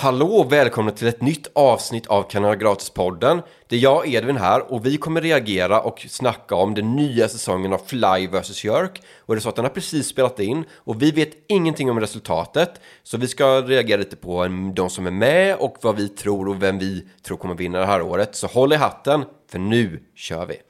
Hallå och välkomna till ett nytt avsnitt av Kanal Gratis-podden. Det är jag, Edvin, här och vi kommer reagera och snacka om den nya säsongen av Fly vs. Jerk. Och det är så att den har precis spelat in och vi vet ingenting om resultatet. Så vi ska reagera lite på de som är med och vad vi tror och vem vi tror kommer vinna det här året. Så håll i hatten, för nu kör vi!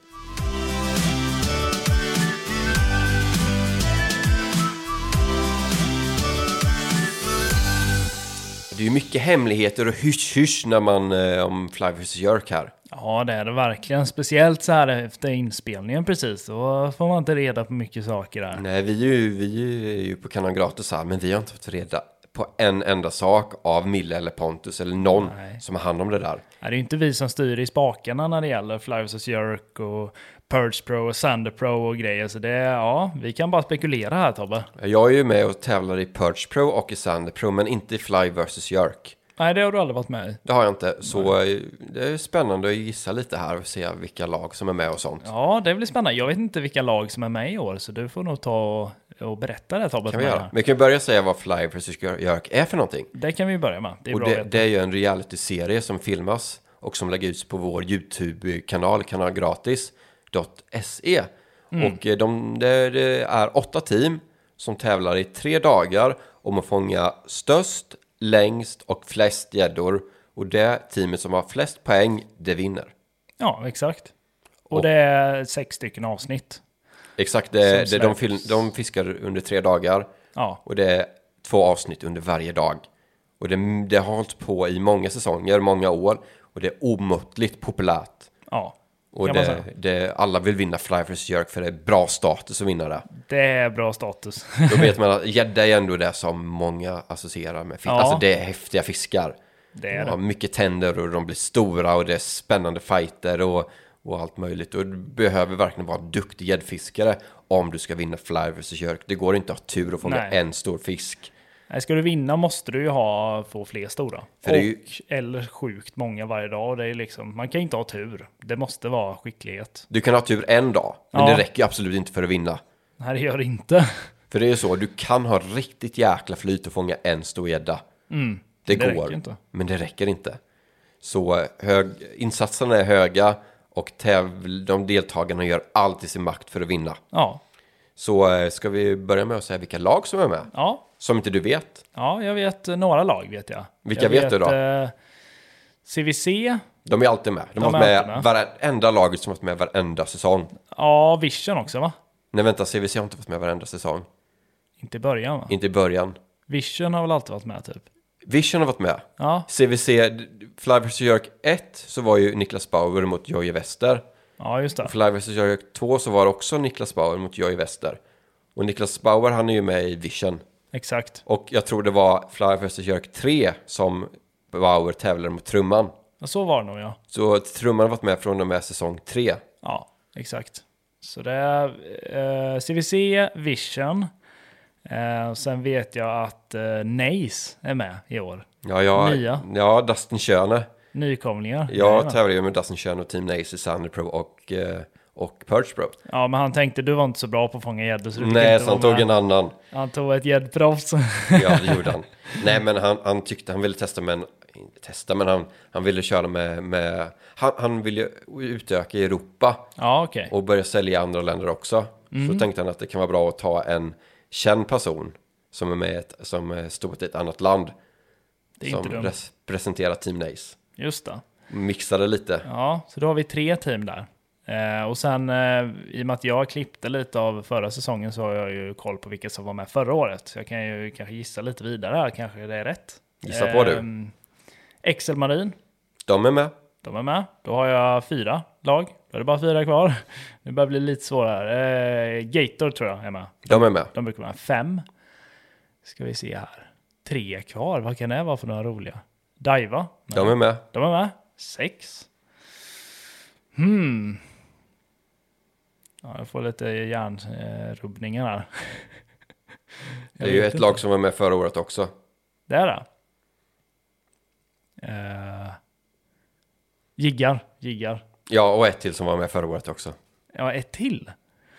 Det är ju mycket hemligheter och hysch när man om Fly vs. Jerk här. Ja, det är det verkligen. Speciellt så här efter inspelningen precis. Då får man inte reda på mycket saker där. Nej, vi är ju på Kanal Gratis här, men vi har inte fått reda på en enda sak av Mille eller Pontus eller någon som har hand om det där. Det är ju inte vi som styr i spakarna när det gäller Fly vs. Jerk och Purge Pro och Sander Pro och grejer. Så vi kan bara spekulera här, Tobbe. Jag är ju med och tävlar i Purge Pro och i Sander Pro, men inte i Fly vs. Jerk. Nej, det har du aldrig varit med i. Det har jag inte, så det är spännande att gissa lite här och se vilka lag som är med och sånt. Ja, det blir spännande. Jag vet inte vilka lag som är med i år, så du får nog ta och berätta det, Tobbe. Kan vi göra? Men vi kan börja säga vad Fly vs. Jerk är för någonting. Det kan vi börja med. Det är och bra det är ju en reality-serie som filmas och som läggs ut på vår YouTube-kanal, kanalgratis.se. Och det är 8 team som tävlar i 3 dagar om att fånga störst, längst och flest gäddor. Och det teamet som har flest poäng, det vinner. Ja, exakt. Och det är 6 stycken avsnitt. Exakt, de fiskar under 3 dagar. Ja. Och det är 2 avsnitt under varje dag. Och det har hållit på i många säsonger, många år. Och det är omåttligt populärt. Ja. Och alla vill vinna Fly vs. Jerk för det är bra status att vinna det. Det är bra status. Då vet man att gädda är ändå det som många associerar med fisk. Ja. Alltså det är häftiga fiskar. Det är de har mycket tänder och de blir stora och det är spännande fighter och allt möjligt. Och du behöver verkligen vara duktig gäddfiskare om du ska vinna Fly vs. Jerk. Det går inte att ha tur och få med en stor fisk. Nej, ska du vinna måste du ju få fler stora. Eller sjukt många varje dag. Och det är liksom, man kan inte ha tur. Det måste vara skicklighet. Du kan ha tur en dag, men det räcker absolut inte för att vinna. Nej, det gör det inte. För det är så, du kan ha riktigt jäkla flyt och fånga en stor gädda. Det går, inte. Men det räcker inte. Så insatserna är höga och de deltagarna gör allt i sin makt för att vinna. Ja. Så ska vi börja med att säga vilka lag som är med? Ja. Som inte du vet? Ja, jag vet några lag vet jag. Vilka vet du då? CVC. De är alltid med. De har varit med varenda laget som har varit med varenda säsong. Ja, Vision också, va? Nej, vänta, CVC har inte varit med varenda säsong. Inte i början, va? Inte i början. Vision har väl alltid varit med, typ? Vision har varit med. Ja. CVC, Fly vs. Jerk 1 så var ju Niklas Bauer mot Jojje Wester. Ja, just det. Och Fly vs. Jerk 2 så var det också Niklas Bauer mot Jojje Wester. Och Niklas Bauer, han är ju med i Vision. Exakt. Och jag tror det var Fly vs. Jerk 3 som Bauer tävlade mot Trumman. Ja, så var det nog, ja. Så Trumman har varit med från och med säsong 3. Ja, exakt. Så det är CVC, Vision. Sen vet jag att Nace är med i år. Nya. Ja, Dustin Schöne. Nykomlingar. Jag tävlar ju med Dustin Schöne och Team Nace i Sander Pro och Purge Pro. Ja, men han tänkte du var inte så bra på att fånga gäddor. Nej, så han tog en annan. Han tog ett gäddproffs. Ja, det gjorde han. Nej, men han ville testa men han ville köra med han ville utöka i Europa. Ja, okej. Och börja sälja i andra länder också. Så tänkte han att det kan vara bra att ta en känd person som är med som står till ett annat land. Det är som inte dumt. representerar Team Nace. Just det. Mixade lite. Ja, så då har vi 3 team där. Och sen i och med att jag klippte lite av förra säsongen så har jag ju koll på vilka som var med förra året. Så jag kan ju kanske gissa lite vidare här, kanske det är rätt. Gissa på du. Excel Marine. De är med. De är med. Då har jag 4 lag. Då är det bara 4 kvar. Det börjar bli lite svårare. Gator tror jag är med. De är med. De brukar vara 5. Ska vi se här. 3 kvar. Vad kan det vara för några roliga? Diva. De är med. De är med. 6. Ja, jag får lite hjärnrubbningar här. Det är ju ett lag som var med förra året också. Det är det. Jiggar. Ja, och ett till som var med förra året också. Ja, ett till.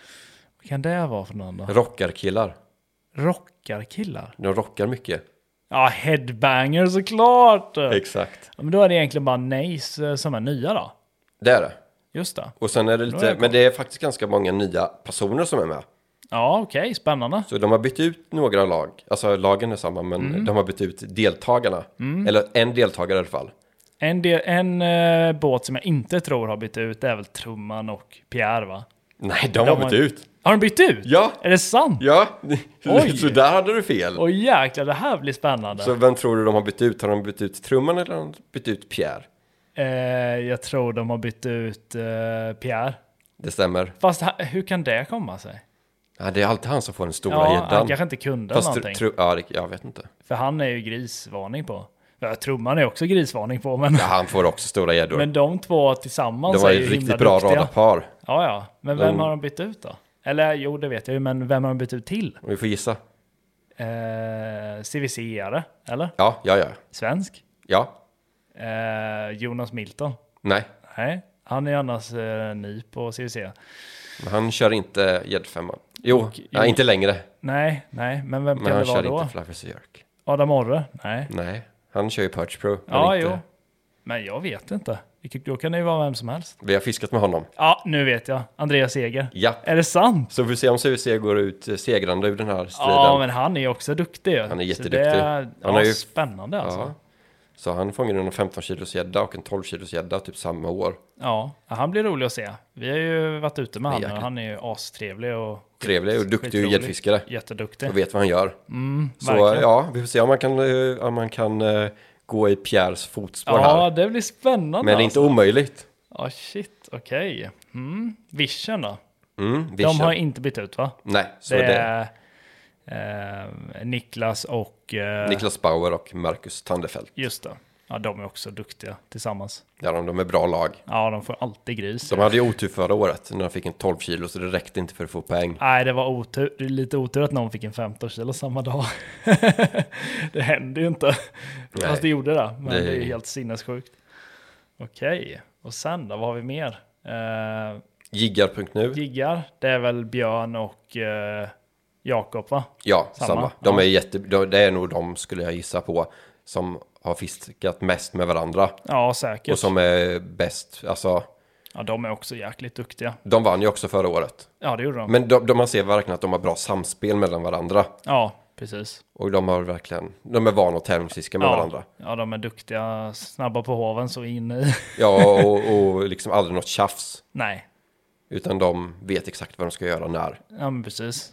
Vad kan det vara för någon då? Rockarkillar. Rockarkillar? De rockar mycket. Ja, Headbanger såklart! Exakt. Ja, men då är det egentligen bara Nace som är nya då. Det är det. Just det. Och sen är det Då är lite, jag men det är faktiskt ganska många nya personer som är med. Ja, okej. Spännande. Så de har bytt ut några lag. Alltså lagen är samma, men de har bytt ut deltagarna. Eller en deltagare i alla fall. En båt som jag inte tror har bytt ut är väl Trumman och Pierre, va? Nej, de har bytt ut. Har de bytt ut? Ja. Är det sant? Ja, Oj. så där hade du fel. Åh jäklar, det här blir spännande. Så vem tror du de har bytt ut? Har de bytt ut Trumman eller har de bytt ut Pierre? Jag tror de har bytt ut Pierre. Det stämmer. Fast hur kan det komma sig? Ja, det är alltid han som får den stora Ja, gäddan. han kanske inte kunde Fast någonting. jag vet inte. För han är ju grisvarning på. Ja, Trumman är också grisvarning på, men, Ja, han får också stora gäddor. men de två tillsammans De var är ju ju riktigt himla bra duktiga. radarpar. Ja. Men vem har de bytt ut då? Eller jo, det vet jag ju, men vem har de bytt ut till? Vi får gissa. CVC-are, eller? Ja. Svensk? Ja. Jonas Milton? Nej, Nej, han är annars ny på CVC. men han kör inte gäddfemman. Jo, Och inte längre. Nej, men vem Men kan det han vara kör då? inte Fly Versus Jerk. Adam Orre? Nej. Nej, han kör ju Perch Pro. Men Ja, inte. jo. Men jag vet inte. Då kan det ju vara vem som helst. Vi har fiskat med honom. Ja, nu vet jag. Andreas Seger. Ja. Är det sant? Så vi får se om CVC går ut segrande ur den här striden. Ja, men han är också duktig. Han är Så jätteduktig. det är, Han ja, är ju- spännande alltså. Ja. Så han fångade en 15 kilos gädda och en 12 kilos gädda typ samma år. Ja, han blir rolig att se. Vi har ju varit ute med Det är honom. jäkligt. Han är ju astrevlig och Trevlig och duktig skitrolig. gäddfiskare. Jätteduktig. Och vet vad han gör. Så verkligen. ja, vi får se om man kan gå i Pierres fotspår Ja, här. det blir spännande. Men det är inte alltså. omöjligt. Ja, shit. Okej. Vision då? Vi De kör. har inte bytt ut, va? Nej, så Det det är Niklas och... Niklas Bauer och Marcus Tandefelt. Just det. Ja, de är också duktiga tillsammans. Ja, de är bra lag. Ja, de får alltid gris. De hade ju otur förra året när de fick en 12 kilo så det räckte inte för att få poäng. Nej, det var otur. Det är lite otur att någon fick en 15 kilo samma dag. Det hände ju inte. Nej. Fast det gjorde det. Men Det- det är ju helt sinnessjukt. Okej. Och sen då? Vad har vi mer? Jiggar.nu. Giggar. Det är väl Björn och Jakob, va? Ja, Samma. samma. De är det är nog de skulle jag gissa på som har fiskat mest med varandra. Ja, säkert. Och som är bäst. Alltså, Ja, de är också jäkligt duktiga. de vann ju också förra året. Ja, det gjorde de. Men man ser verkligen att de har bra samspel mellan varandra. Ja, precis. Och de är vana att tävlingsfiska med varandra. Ja, de är duktiga. Snabba på hoven så in i. Ja, och liksom aldrig något tjafs. Nej. Utan de vet exakt vad de ska göra när. Ja, men precis.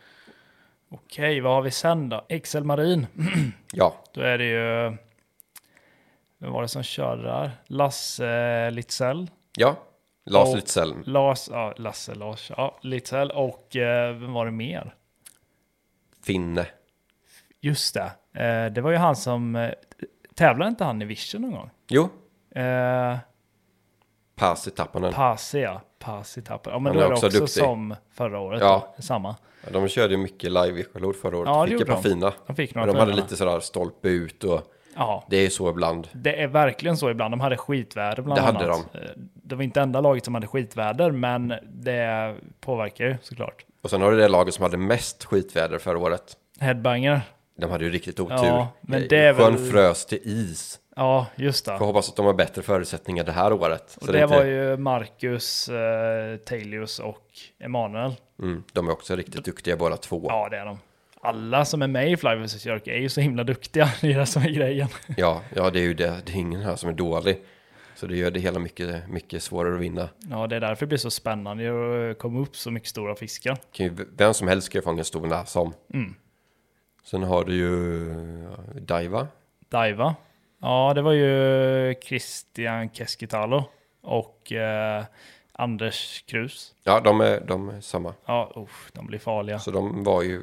Okej, vad har vi sen då? XL Marin. Ja, Då är det ju... Vem var det som körde där? Lasse Litzell. ja. Lars Och- Litzell. Lars. Ja, Litzell. Och vem var det mer? Finne. Just det. Det var ju han som... tävlade inte han i Vision någon gång? Jo, Eh, Pasi Tappanen. Pasi tappade. Ja, men Han då är är det också också duktig. som förra året. Ja. Då. Samma. Ja, de körde ju mycket live i Charlotte förra året. Ja, det Fick ett gjorde par de. fina. De fick Men några de hade fina. lite sådär stolpe ut och Ja, det är ju så ibland. det är verkligen så ibland. De hade skitväder bland Det hade annat. Det var inte enda laget som hade skitväder, men det påverkar ju såklart. Och sen har du det laget som hade mest skitväder förra året. Headbanger. De hade ju riktigt otur. Ja, men det är Sjön väl- frös till is. Ja, just det. Får hoppas att de har bättre förutsättningar det här året. Och Så det är inte... var ju Marcus, Tailius och Emanuel. De är också riktigt duktiga båda två. Ja, det är de. Alla som är med i Fly vs. Jerk är ju så himla duktiga. Det är det som är grejen. Ja, det är ju det. Det är ingen här som är dålig. Så det gör det hela mycket, mycket svårare att vinna. Ja, det är därför det blir så spännande att komma upp så mycket stora fiskar. Vem som helst ska ju fånga en stor näsa om. Sen har du ju Daiva. Daiva. Ja, det var ju Christian Keskitalo och Anders Krus. Ja, de är samma. Ja, de blir farliga. Så de var ju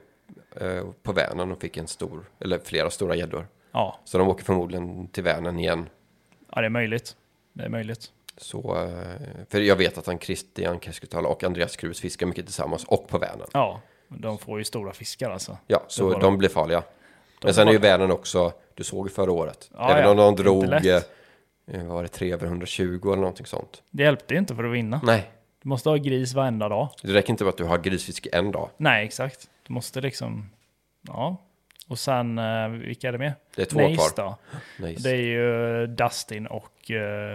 på Vänern och fick flera stora gäddor. Ja, Så de åker förmodligen till Vänern igen. ja, det är möjligt. Det är möjligt. Så, för jag vet att Christian Keskitalo och Andreas Krus fiskar mycket tillsammans och på Vänern. Ja, de får ju stora fiskar alltså. Ja, Det så var de blir farliga. Men sen är ju Vänern också, du såg ju förra året. Ja, Även ja, om de inte drog, lätt. var det 3 över 120 eller någonting sånt. Det hjälpte inte för att vinna. Nej, Du måste ha gris varenda dag. det räcker inte med att du har grisfiske en dag. Nej, exakt. Du måste liksom... Ja, Och sen, vilka är det med? Det är 2 Nace kvar. då. Nice. Det är ju Dustin och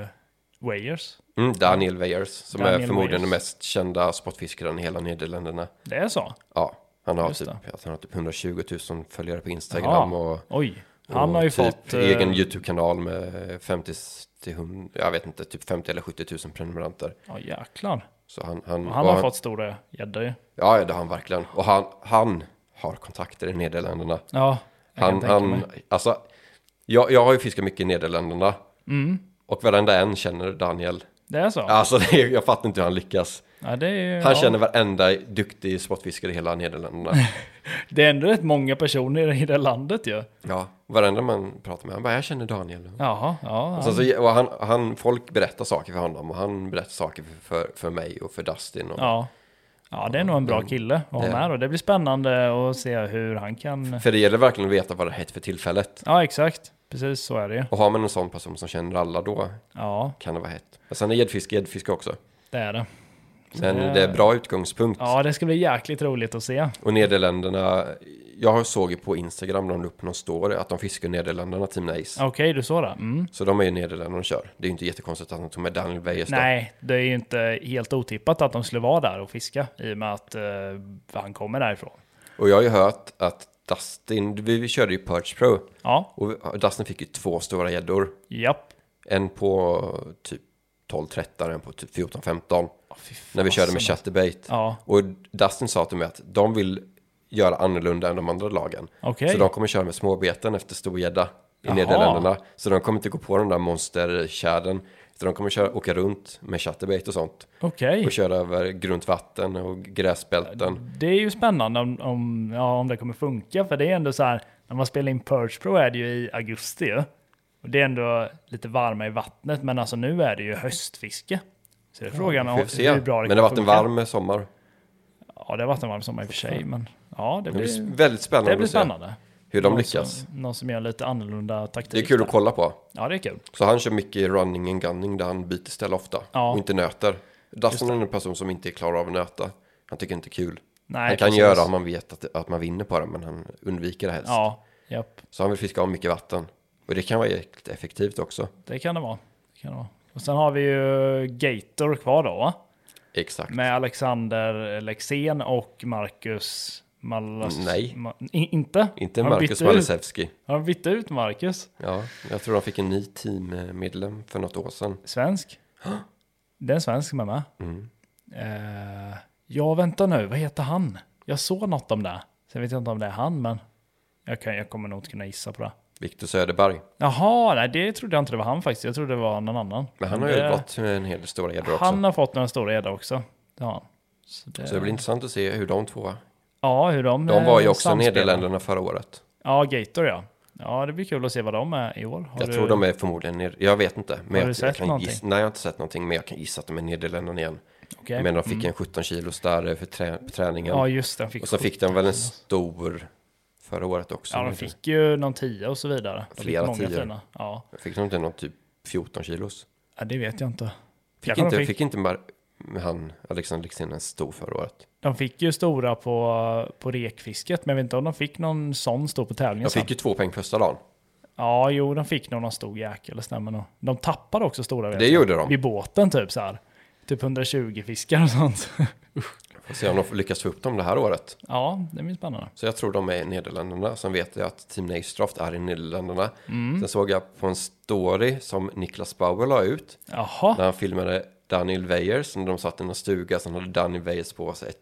Weyers. Daniel Weyers, som Daniel är förmodligen Weyers. den mest kända sportfiskaren i hela Nederländerna. Det är så? Ja, han har Just typ 120 000 följare på Instagram. Ja. Och, Oj, han och har ju typ fått... egen YouTube-kanal med 50 till 100, jag vet inte, typ 50 eller 70 000 prenumeranter. Ja, jäklar. Så han Han har fått stora gäddor ju. Ja, det har han verkligen. Och han har kontakter i Nederländerna. Ja, jag kan tänka mig. Alltså, jag har ju fiskat mycket i Nederländerna. Och varenda en känner Daniel. Det är så? Alltså, jag fattar inte hur han lyckas. Ja, det är, Han känner varenda duktig sportfiskare i hela Nederländerna. Det är ändå rätt många personer i det landet ju. Ja, varenda man pratar med, han bara, jag känner Daniel. Jaha, ja. Och folk berättar saker för honom och han berättar saker för mig och för Dustin. Och, Ja, det är nog en bra kille att ha med. Och det blir spännande att se hur han kan... För det gäller verkligen att veta vad det heter för tillfället. Ja, exakt. Precis så är det ju. Och har man en sån person som känner alla, då kan det vara hett. Men sen är gäddfiske också. Det är det. Men det är bra utgångspunkt. Ja, det ska bli jäkligt roligt att se. Och Nederländerna, jag såg ju på Instagram när de upp någon story att de fiskar Nederländerna, Team Nace. Okej, du såg det. Så de är ju Nederländerna och kör. Det är ju inte jättekonstigt att de tog med Daniel Weyers. Nej, det är ju inte helt otippat att de skulle vara där och fiska i och med att han kommer därifrån. Och jag har ju hört att Dustin, vi körde ju Perch Pro. Ja. Och Dustin fick ju 2 stora gäddor. Japp. En på typ 12-13, en på typ 14-15. När vi körde med chatterbait. Ja. Och Dustin sa till mig att de vill göra annorlunda än de andra lagen. Okej. Så de kommer köra med småbeten efter storgädda i Jaha. Nederländerna. Så de kommer inte gå på den där monsterkärden. Så de kommer åka runt med chatterbait och sånt. Okej. Och köra över grunt vatten och gräsbälten. Det är ju spännande om det kommer funka. För det är ändå så här, när man spelar in Perch Pro är det ju i augusti ju. Och det är ändå lite varma i vattnet. Men alltså nu är det ju höstfiske. Så det är frågan om hur bra det men det har kan varit en funka. varm sommar. Ja, det har varit en varm sommar i och för sig. Men ja, det blir väldigt spännande, det blir att se spännande. hur de lyckas. Någon som gör lite annorlunda taktik. Det är kul att kolla på. Ja, det är kul. Så han kör mycket running and gunning där han byter ställe ofta. Ja. Och inte nöter. Dustin är en person som inte är klar av att nöta. Han tycker inte det är kul. Nej, han kan precis. göra om man vet att man vinner på det, men han undviker det helst. Ja, japp. Så han vill fiska av mycket vatten. Och det kan vara effektivt också. Det kan det vara. Och sen har vi ju Gator kvar då, va? Exakt. Med Alexander Lexén och Marcus Nej. Inte? Inte Har de Marcus bytt ut? Walesewski. Har de bytt ut Marcus? Ja, jag tror de fick en ny teammedlem för något år sedan. Svensk? Det är en svensk med mig. Mm. Ja, vänta nu. Vad heter han? Jag såg något om det. Sen vet jag inte om det är han, men jag kommer nog inte kunna gissa på det. Victor Söderberg. Jaha, nej, det trodde jag inte det var han faktiskt. Jag trodde det var någon annan. Men han har ju gått med en hel del stora gäddor också. Han har fått några stora gäddor också. Det har han. Så det blir intressant att se hur de två... Ja, hur de var ju också i samspelar. Nederländerna förra året. Ja, Gator ja. Ja, det blir kul att se vad de är i år. Jag tror de är förmodligen... Jag vet inte. Men Har du sett kan någonting? nej, jag har inte sett någonting. Men jag kan gissa att de är Nederländerna igen. Okay. Men de fick en 17 kilos där för träningen. Ja, just det. Och så fick de väl en stor förra året också. Ja, de fick ju någon 10 och så vidare. De flera fick många 10. fina. Ja. Fick de inte någon typ 14 kilos? Ja, det vet jag inte. Fick inte han Alexander Lexén en stor förra året? De fick ju stora på rekfisket, men jag vet inte om de fick någon sån stor på tävlingen. De fick ju 2 poäng första dagen. Ja, jo, de fick någon stor jäkel, det stämmer nog. De tappade också stora. Det gjorde de. Vid båten typ så här. Typ 120 fiskar och sånt. Får se om de lyckas få upp dem det här året. Ja, det blir spännande. Så jag tror de är i Nederländerna. Sen vet jag att Team Nacestraft är i Nederländerna. Sen såg jag på en story som Niklas Bauer la ut. Jaha. När han filmade Daniel Weyers. När de satt i en stuga. Sen hade Daniel Weyers på sig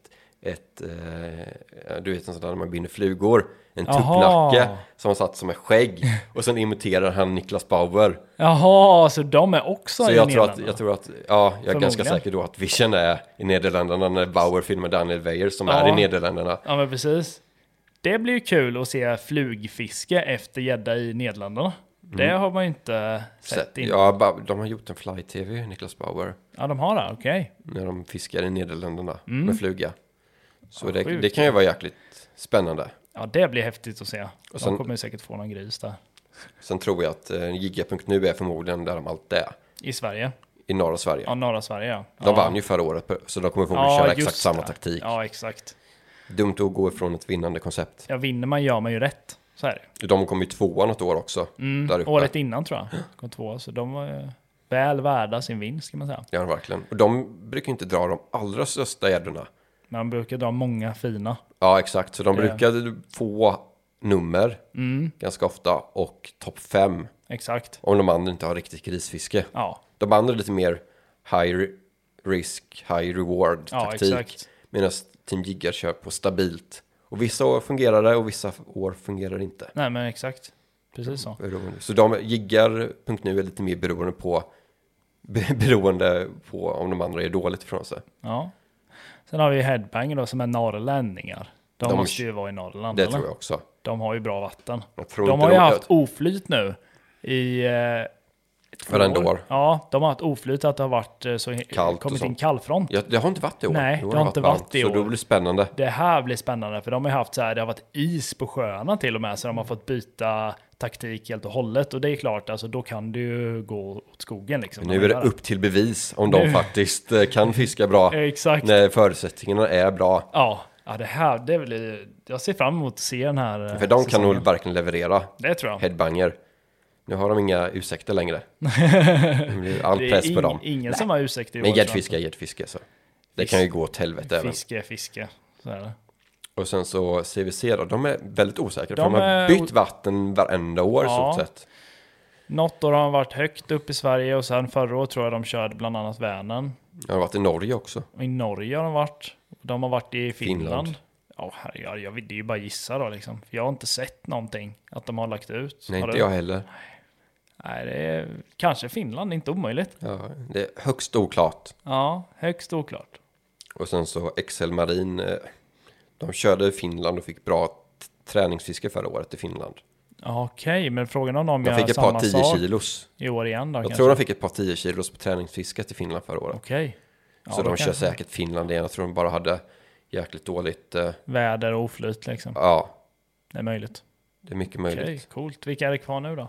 du vet en sån där när man binder flugor. En tuppnacke som satt som ett skägg. Och sen imiterar han Niklas Bauer. Jaha, så de är också så i Nederländerna? jag tror att jag är ganska säker då att Vision är i Nederländerna när Bauer filmar Daniel Weyers som är i Nederländerna. Ja, men precis. Det blir ju kul att se flugfiske efter gädda i Nederländerna. Det har man ju inte sett innan. Ja, de har gjort en fly-tv, Niklas Bauer. Ja, de har det, okej. När de fiskar i Nederländerna med fluga. Så Ja, det kan ju vara jäkligt spännande. Ja, det blir häftigt att se. Och sen, de kommer säkert få någon gris där. Sen tror jag att Giga.nu är förmodligen där de alltid är. I Sverige? I norra Sverige. Ja, norra Sverige, ja. De vann ju förra året, så de kommer förmodligen köra exakt samma taktik. Ja, exakt. Dumt att gå ifrån ett vinnande koncept. Ja, vinner man gör man ju rätt. Så är det. De kom ju 2 något år också. Där uppe. Året innan tror jag. Kom 2, så de var väl värda sin vinst kan man säga. Ja, verkligen. Och de brukar inte dra de allra största gäddorna. Man brukar dra många fina. Ja, exakt. Så de brukar få nummer ganska ofta och topp 5. Exakt. Om de andra inte har riktigt grisfiske. Ja. De andra är lite mer high risk, high reward taktik. Exakt. Medan Team Jiggar kör på stabilt. Och vissa år fungerar det och vissa år fungerar det inte. Nej, men exakt. Precis så. Så Jiggar.nu är lite mer beroende på om de andra är dåligt ifrån sig. Ja. Sen har vi Headbanger då som är norrlänningar. De måste ju vara i Norrland. Det eller? tror jag också. De har ju bra vatten. De har ju haft oflyt nu i varenda år. Ja, de har haft oflyt att det har varit så kallt kommit in kallfront. Ja, det har inte varit i år. Nej, det har inte varit i år. Så då blir det spännande. Det här blir spännande för de har haft så här, det har varit is på sjöarna till och med så de har fått byta taktik helt och hållet och det är klart, alltså då kan det ju gå åt skogen liksom. Nu är det upp till bevis om de faktiskt kan fiska bra. Exakt. När förutsättningarna är bra. Ja, det här, det blir, jag ser fram emot att se den här för de säsongen. kan nog verkligen leverera. Det tror jag. Headbanger. Nu har de inga ursäkter längre. Det blir all press på dem. Ingen som har ursäkter i år. Men gäddfiske så. Det kan ju gå åt helvete även. Fiske. Så är det. Och sen så CVC då, de är väldigt osäkra. För de har bytt vatten varenda år i stort sett. Något år har de varit högt upp i Sverige och sen förra året tror jag de körde bland annat Vänern. De har varit i Norge också. Och i Norge har de varit. De har varit i Finland. Ja, herregud, det är ju bara gissa då liksom. För jag har inte sett någonting att de har lagt ut. Nej, inte jag heller. Nej, det är kanske Finland, inte omöjligt. Ja, det är högst oklart. Ja, högst oklart. Och sen så XL Marin, de körde i Finland och fick bra träningsfiske förra året i Finland. Okej, men frågan om de fick gör ett par samma 10 sak kilos. i år igen då Jag kanske? tror de fick ett par 10 kilos på träningsfisket i Finland förra året. Okej. Ja, så de kör säkert Finland igen. Jag tror de bara hade jäkligt dåligt väder och oflyt liksom. Ja. Det är möjligt. Det är mycket möjligt. Okej, coolt. Vilka är det kvar nu då?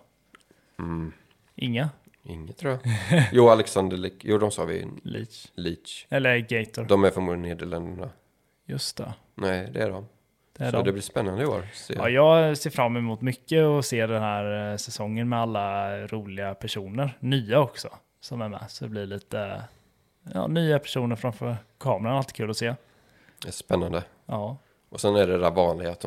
Inga? Inget tror jag. Jo, Alexander Jo, de sa vi. Leach. Eller Gator. De är förmodligen Nederländerna. Just det. Nej, det är de. Det är så de. det blir spännande i år. Ja, jag ser fram emot mycket och se den här säsongen med alla roliga personer. Nya också som är med. Så det blir lite nya personer framför kameran. Alltid kul att se. Det är spännande. Ja. Och sen är det där vanliga att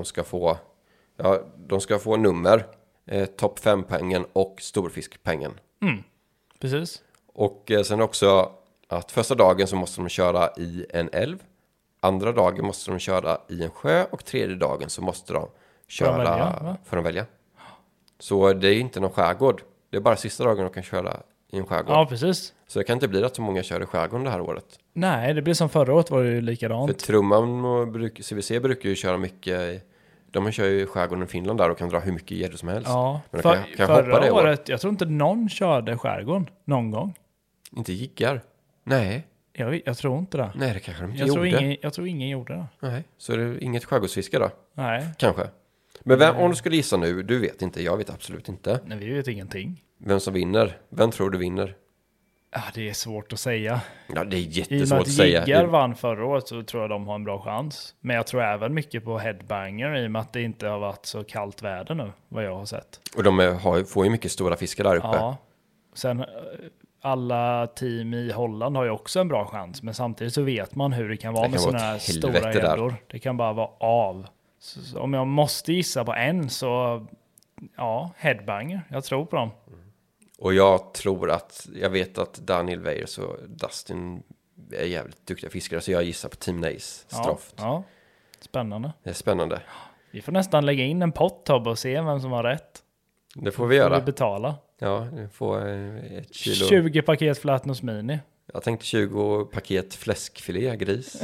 de ska få nummer, topp 5-pengen och storfiskpengen. Precis. Och sen också att första dagen så måste de köra i en älv. Andra dagen måste de köra i en sjö och tredje dagen så måste de köra för att välja. Så det är inte någon skärgård. Det är bara sista dagen de kan köra i en skärgård. Ja, precis. Så det kan inte bli att så många kör i skärgården det här året. Nej, det blir som förra året var det ju likadant. För Trumman och CVC brukar ju köra mycket. De kör ju i skärgården i Finland där och kan dra hur mycket gäddor som helst. Ja, men kan förra hoppa året, jag tror inte någon körde skärgården någon gång. Inte jiggar? Nej. Jag tror inte det. Nej, det kanske de inte gjorde. Jag tror ingen gjorde det. Nej, så är det inget skärgårdsfiske då? Nej. Kanske. Men om du skulle gissa nu, du vet inte, jag vet absolut inte. Nej, vi vet ingenting. Vem som vinner? Vem tror du vinner? Ja, det är svårt att säga. Ja, det är jättesvårt att säga. I och med att Jiggar vann förra året så tror jag de har en bra chans. Men jag tror även mycket på Headbanger i och med att det inte har varit så kallt väder nu, vad jag har sett. Och de får ju mycket stora fiskar där uppe. Ja. Sen alla team i Holland har ju också en bra chans. Men samtidigt så vet man hur det kan vara med sådana här stora gäddor. Det kan bara vara av. Så om jag måste gissa på en så ja, Headbanger. Jag tror på dem. Och jag vet att Daniel Weijers och Dustin är jävligt duktiga fiskare. Så jag gissar på Team Nace, Stroft. Ja, spännande. Det är spännande. Vi får nästan lägga in en pott och se vem som har rätt. Det får vi göra. Vi betala. Ja, vi får 1 kilo. 20 paket Flatnose Mini. Jag tänkte 20 paket fläskfilé, gris.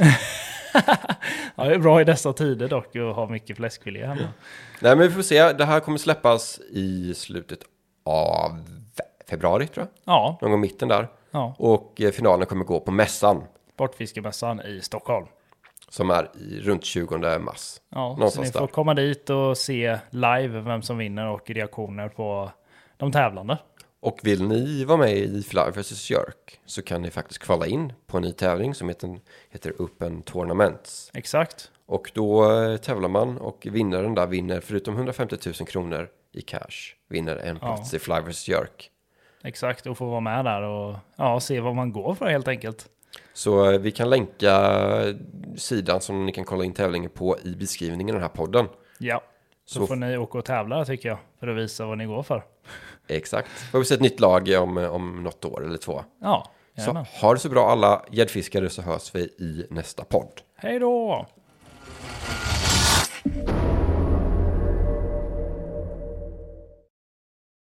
Ja, det är bra i dessa tider dock att ha mycket fläskfilé hemma. Nej, men vi får se. Det här kommer släppas i slutet av februari, tror jag. Ja. Någon gång mitten där. Ja. Och finalen kommer gå på mässan. Sportfiskemässan i Stockholm. Som är runt 20 mars. Ja, så ni får komma dit och se live vem som vinner och reaktioner på de tävlande. Och vill ni vara med i Fly vs. Jerk så kan ni faktiskt kvala in på en ny tävling som heter Open Tournaments. Exakt. Och då tävlar man och vinnaren där vinner, förutom 150 000 kronor i cash, vinner en plats i Fly vs. Jerk. Exakt, och få vara med där och se vad man går för helt enkelt. Så vi kan länka sidan som ni kan kolla in tävlingen på i beskrivningen i den här podden. Ja, så får ni åka och tävla tycker jag, för att visa vad ni går för. Exakt. Får vi se ett nytt lag om något år eller 2. Ja, så ha det så bra alla gäddfiskare, så hörs vi i nästa podd. Hej då!